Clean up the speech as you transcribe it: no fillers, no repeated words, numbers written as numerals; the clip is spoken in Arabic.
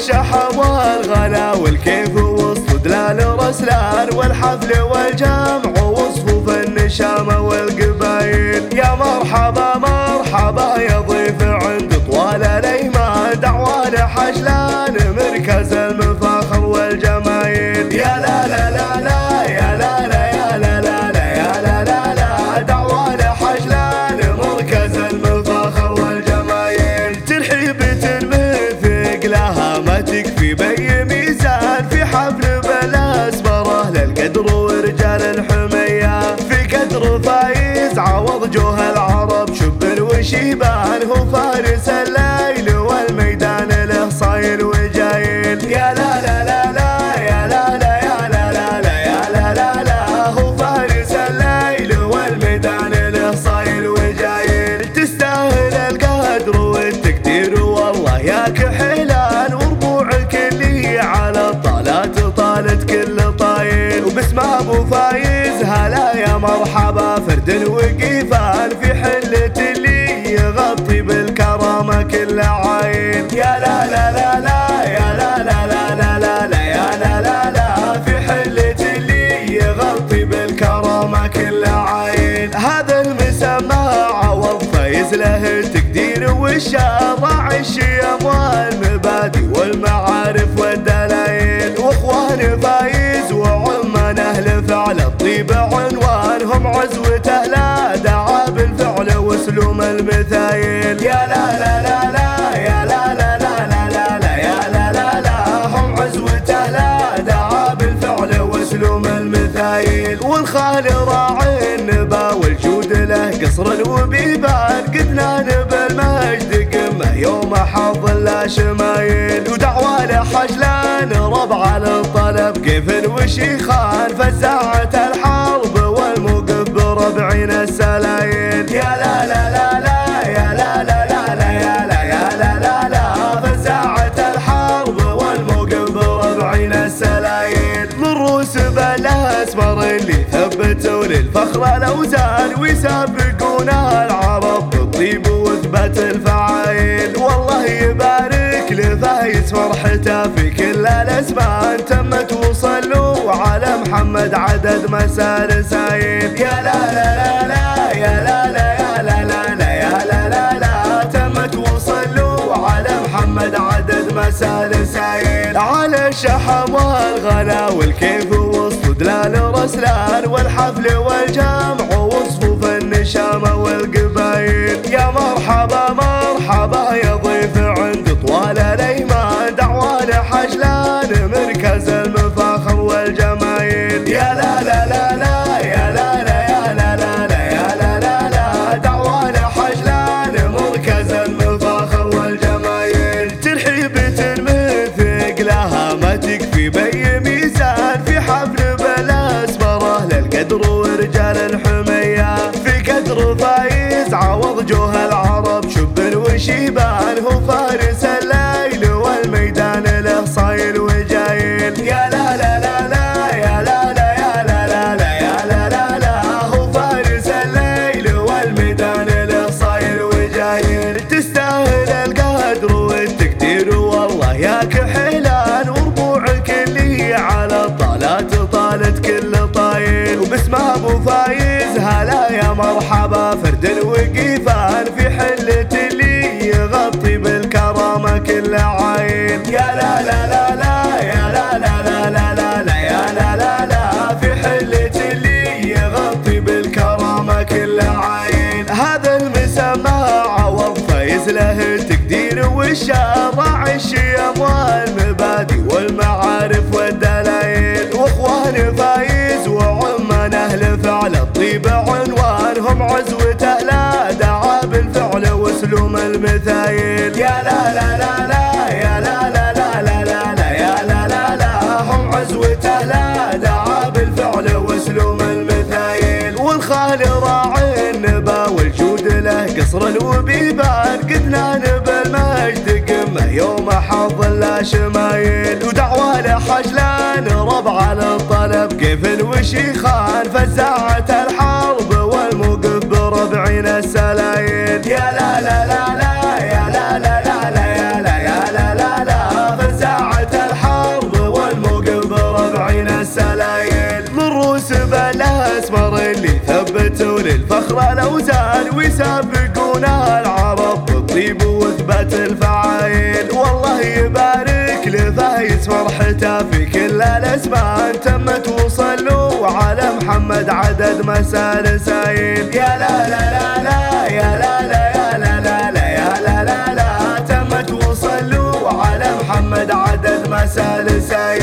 الشحم والغلا والكيف واستدلال رسلان والحفل والجمع وصفوف النشامة والقبايل. يا مرحبا مرحبا يا ضيف عند طوال الايمان، دعوانا حجلان مركز المفاخر والجمايل. يا لا لا لا لا يا لا لا يا لا لا لا يا لا لا لا، دعوانا حجلان مركز المفاخر والجمايل. ترحيبة مثق لها ما تكفي بأي ميزان، في حفل بالاسمره للقدر ورجال الحمية. في قدر فايز عوض جوه العرب شب وشيبان، هو فارس الليل والميدان له صايل وجايل. يا لا لا لا لا يا لا لا يا لا لا لا يا لا لا لا، هو فارس الليل والميدان له صايل وجايل. تستاهل القدر والتقدير والله يا كحيلان، وربوعك اللي على الطالات طالت كل طايل. وباسم ابو فايز هلا يا مرحبا فرد وقيفان، في حلة اللي يغطي بالكرامة كل عين. يا لا لا لا لا يا لا لا لا لا لا لا يا لا لا لا، في حلة اللي يغطي بالكرامة كل عين. هذا المسمى عوض فايز له التقدير والشرع الشيم والمبادئ والمعارف والدلايل. واخوان فايز وعمان اهل فعل الطيب عنوانهم، عزوته لا دعا بالفعل واسلوم المثايل. يا لا لا لا لا يا لا لا لا لا لا لا يا لا لا لا، هم عزوته لا دعا بالفعل واسلوم المثايل. والخال راعي النبا والجود له قصر وبيبان، قدنا بالمجد قمه يوم حظ لا شمايل. ودعوى لحجلان ربع للطلب كيف وشيخان، فزاعة الحرب والموقف بربعين السلايل. يا لا لا لا لا يا لا لا لا لا يا لا يا لا لا لا، فزاعة الحرب والموقف بربعين السلايل. من روس بالاسمر اللي ثبتوا للفخر الاوزان، ويسابقونا العرب بالطيب واثبات الفعايل. والله يبارك لفايز فرحته في كل الازمان، تمت وصلوا على محمد عدد مسار رسايل. يا لا لا لا لا يا لا لا يا لا لا لا يا لا لا لا، تمت وصلوا على محمد عدد مسار رسايل. على الشحم والغلا والكيف واستدلال رسلان والحفل والجمع وصفوف النشامة والقبايل. يا مرحبا مرحبا يا ضيف عند طوال الايمان، دعوانا حجلان مركز المفاخر والجمايل. يا لا لا لا لا يا لا لا يا لا لا لا يا لا لا لا، دعوانا حجلان مركز المفاخر والجمايل. ترحيبة مثق لها ما تكفي بأي ميزان، في حفل بالاسمره للقدر ورجال الحمية. في قدر فايز عوض جوه العرب شب وشيبان، هو فارس الليل والميدان له صايل وجايل. يا لا لا لا لا يا لا لا يا لا لا لا يا لا لا لا، هو فارس الليل والميدان له صايل وجايل. تستاهل القدر والتقدير والله يا كحيلان، وربوعك اللي على الطالات طالت كل طايل. وباسم ابو فايز هلا يا مرحبا فرد وقيفان، في حلة اللي يغطي بالكرامة كل عين. يا لا لا لا لا يا لا لا لا لا لا لا يا لا لا لا، في حلة اللي يغطي بالكرامة كل عين. هذا المسمى عوض فايز له التقدير والشرع الشيم والمبادئ والمعارف والدلايل. واخوان فايز وعمان اهل فعل الطيب عنوانهم، عزوته لا دعا بالفعل واسلوم المثايل. يا لا لا لا لا يا لا لا لا لا لا لا يا لا لا لا، هم عزوته لا دعا بالفعل واسلوم المثايل. والخال راعي النبا والجود له قصر وبيبان، قدنا بالمجد قمه يوم حظ لا شمايل. ودعوى لحجلان ربع للطلب كيف وشيخان، فزاعة الحرب والموقف بربعين السلايل. يا لا لا لا لا يا لا لا لا لا يا لا يا لا لا لا، فزاعة فخر الاوزان ويسابقونها العرب بالطيب وثبات الفعايل. والله يبارك لفايز فرحته في كل الازمان، تمت وصلوا على محمد عدد مسال سايل. يا لا لا لا لا يا لا لا يا لا لا لا يا لا لا لا، تمت وصلوا على محمد عدد مسال سايل.